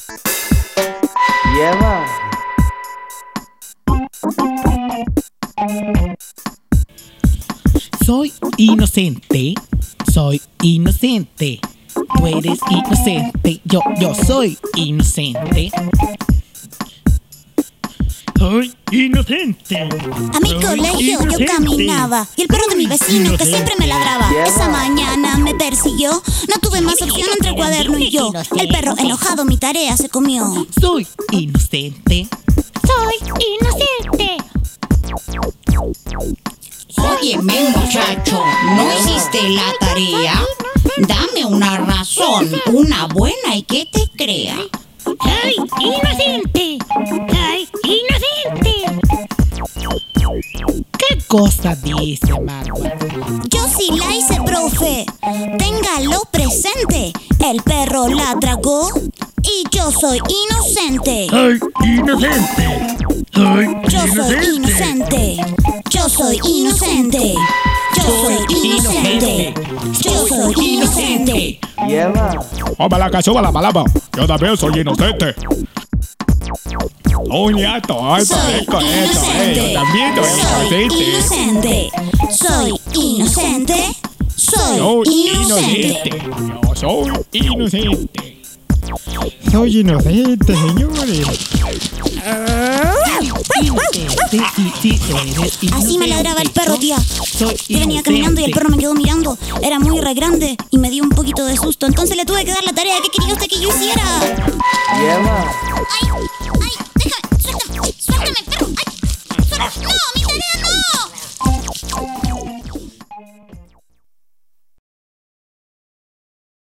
Lleva. Soy inocente, soy inocente. Tú eres inocente, yo soy inocente. Soy inocente. A mi colegio yo caminaba y el perro de mi vecino que siempre me ladraba. Esa mañana me persiguió. No tuve más opción entre el cuaderno y yo. El perro enojado mi tarea se comió. Soy inocente. Soy inocente. Óyeme, muchacho, ¿no hiciste la tarea? Dame una razón, una buena y que te crea. ¡Ay, inocente! ¡Ay, inocente! ¿Qué cosa dice, Marwa? Yo sí la hice, profe. Téngalo presente. El perro la tragó y yo soy inocente. ¡Ay, inocente! ¡Ay, Yo soy inocente. Yo soy inocente. Yo soy inocente. Yo soy inocente. Lleva. Súbala que suba la palabra. Yo también soy inocente. Un nieto, ay, Soy parezco eso, inocente. yo también soy Soy inocente. inocente. Soy inocente. Soy Soy inocente. inocente. Yo soy inocente. Soy inocente, señores. Inocente, sí, eres inocente. Así me ladraba el perro, tía. Soy Yo venía caminando y el perro me quedó mirando. Era muy re grande y me dio un poquito de susto. Entonces le tuve que dar la tarea. ¿Qué quería usted que yo hiciera? Lleva. Ay,